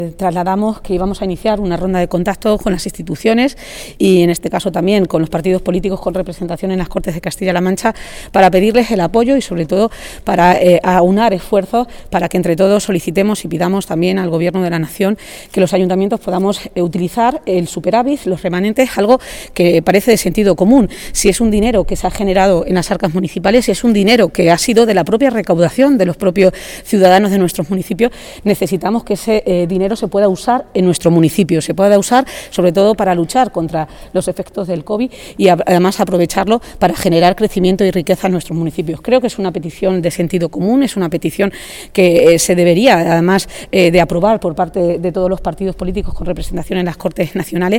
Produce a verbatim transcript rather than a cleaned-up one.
Trasladamos que íbamos a iniciar una ronda de contacto con las instituciones y en este caso también con los partidos políticos con representación en las Cortes de Castilla-La Mancha para pedirles el apoyo y sobre todo para eh, aunar esfuerzos para que entre todos solicitemos y pidamos también al Gobierno de la Nación que los ayuntamientos podamos eh, utilizar el superávit, los remanentes, algo que parece de sentido común. Si es un dinero que se ha generado en las arcas municipales, si es un dinero que ha sido de la propia recaudación de los propios ciudadanos de nuestros municipios, necesitamos que ese eh, dinero se pueda usar en nuestro municipio, se pueda usar sobre todo para luchar contra los efectos del COVID y además aprovecharlo para generar crecimiento y riqueza en nuestros municipios. Creo que es una petición de sentido común, es una petición que eh, se debería además eh, de aprobar por parte de, de todos los partidos políticos con representación en las Cortes nacionales